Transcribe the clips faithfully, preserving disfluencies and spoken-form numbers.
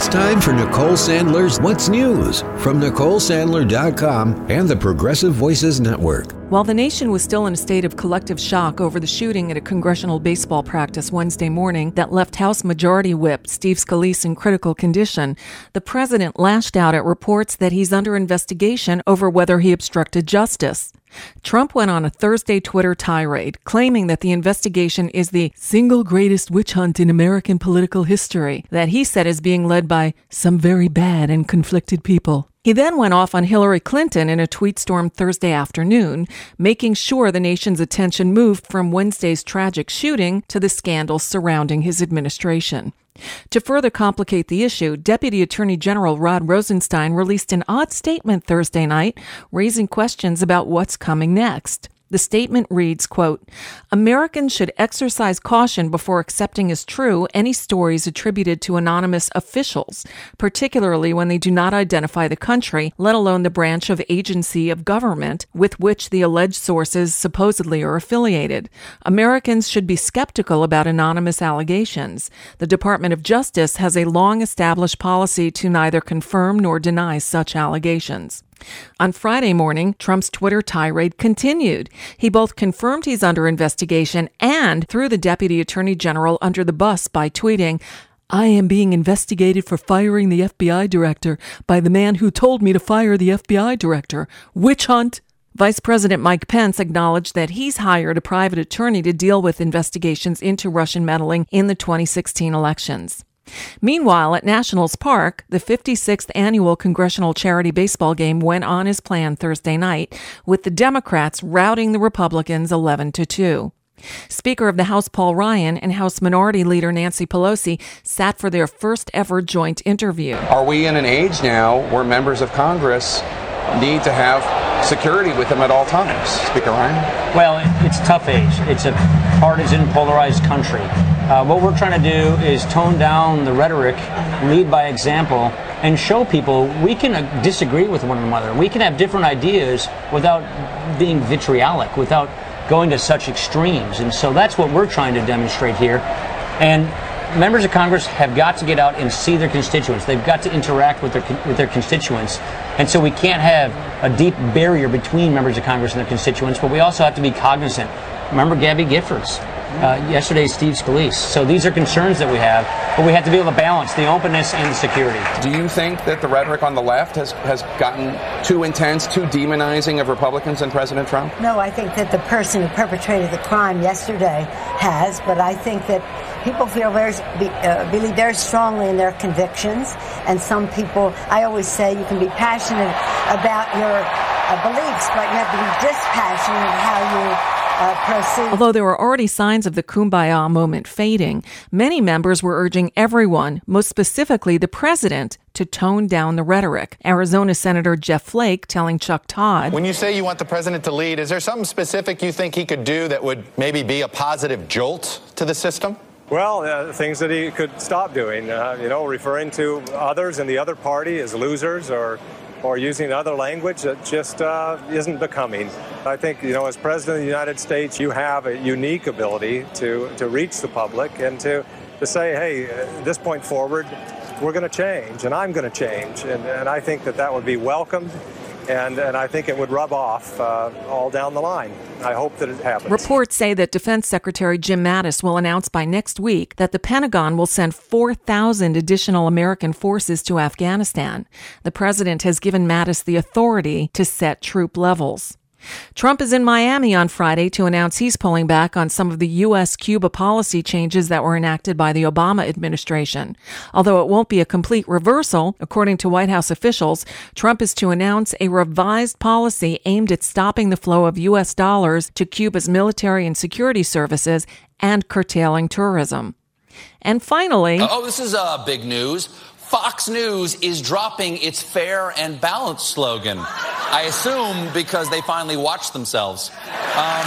time for Nicole Sandler's What's News from Nicole Sandler dot com and the Progressive Voices Network. While the nation was still in a state of collective shock over the shooting at a congressional baseball practice Wednesday morning that left House Majority Whip Steve Scalise in critical condition, the president lashed out at reports that he's under investigation over whether he obstructed justice. Trump went on a Thursday Twitter tirade, claiming that the investigation is the single greatest witch hunt in American political history, that he said is being led by some very bad and conflicted people. He then went off on Hillary Clinton in a tweet storm Thursday afternoon, making sure the nation's attention moved from Wednesday's tragic shooting to the scandals surrounding his administration. To further complicate the issue, Deputy Attorney General Rod Rosenstein released an odd statement Thursday night, raising questions about what's coming next. The statement reads, quote, Americans should exercise caution before accepting as true any stories attributed to anonymous officials, particularly when they do not identify the country, let alone the branch of agency of government with which the alleged sources supposedly are affiliated. Americans should be skeptical about anonymous allegations. The Department of Justice has a long-established policy to neither confirm nor deny such allegations. On Friday morning, Trump's Twitter tirade continued. He both confirmed he's under investigation and threw the Deputy Attorney General under the bus by tweeting, I am being investigated for firing the F B I director by the man who told me to fire the F B I director. Witch hunt! Vice President Mike Pence acknowledged that he's hired a private attorney to deal with investigations into Russian meddling in the twenty sixteen elections. Meanwhile, at Nationals Park, the fifty-sixth annual Congressional Charity Baseball game went on as planned Thursday night, with the Democrats routing the Republicans eleven to two. Speaker of the House Paul Ryan and House Minority Leader Nancy Pelosi sat for their first ever joint interview. Are we in an age now where members of Congress need to have security with them at all times, Speaker Ryan? Well, it's a tough age. It's a partisan, polarized country. Uh, what we're trying to do is tone down the rhetoric, lead by example, and show people we can uh, disagree with one another. We can have different ideas without being vitriolic, without going to such extremes. And so that's what we're trying to demonstrate here. And members of Congress have got to get out and see their constituents. They've got to interact with their with their constituents. And so we can't have a deep barrier between members of Congress and their constituents, but we also have to be cognizant. Remember Gabby Giffords? Uh, yesterday, Steve Scalise. So these are concerns that we have, but we have to be able to balance the openness and the security. Do you think that the rhetoric on the left has, has gotten too intense, too demonizing of Republicans and President Trump? No, I think that the person who perpetrated the crime yesterday has, but I think that people feel very, uh, believe very strongly in their convictions, and some people, I always say you can be passionate about your uh, beliefs, but you have to be dispassionate in how you Uh, proceed. Although there were already signs of the kumbaya moment fading, many members were urging everyone, most specifically the president, to tone down the rhetoric. Arizona Senator Jeff Flake telling Chuck Todd, when you say you want the president to lead, is there something specific you think he could do that would maybe be a positive jolt to the system? Well, uh, things that he could stop doing, uh, you know, referring to others in the other party as losers or or using other language that just uh, isn't becoming. I think, you know, as President of the United States, you have a unique ability to, to reach the public and to, to say, hey, at this point forward, we're going to change, and I'm going to change. And, and I think that that would be welcomed, and, and I think it would rub off uh, all down the line. I hope that it happens. Reports say that Defense Secretary Jim Mattis will announce by next week that the Pentagon will send four thousand additional American forces to Afghanistan. The president has given Mattis the authority to set troop levels. Trump is in Miami on Friday to announce he's pulling back on some of the U S Cuba policy changes that were enacted by the Obama administration. Although it won't be a complete reversal, according to White House officials, Trump is to announce a revised policy aimed at stopping the flow of U S dollars to Cuba's military and security services and curtailing tourism. And finally... Oh, this is uh, big news. Fox News is dropping its fair and balanced slogan. I assume because they finally watched themselves. Um,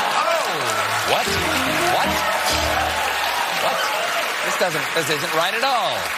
oh, what? What? What? This doesn't, this isn't right at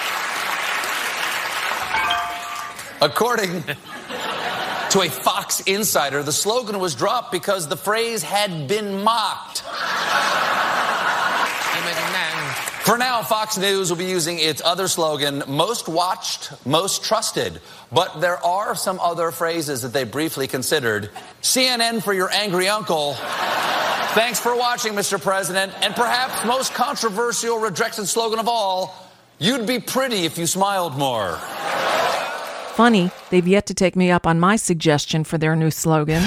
all. According to a Fox insider, the slogan was dropped because the phrase had been mocked. For now, Fox News will be using its other slogan, most watched, most trusted. But there are some other phrases that they briefly considered. C N N for your angry uncle. Thanks for watching, Mister President. And perhaps most controversial rejection slogan of all, you'd be pretty if you smiled more. Funny, they've yet to take me up on my suggestion for their new slogan.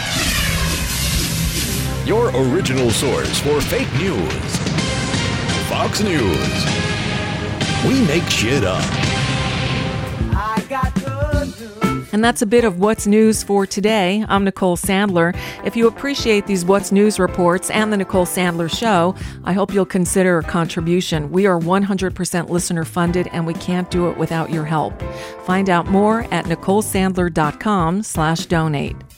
Your original source for fake news. Fox News. We make shit up. I got good news. And that's a bit of What's News for today. I'm Nicole Sandler. If you appreciate these What's News reports and the Nicole Sandler Show, I hope you'll consider a contribution. We are one hundred percent listener funded, and we can't do it without your help. Find out more at nicolesandler.com slash donate.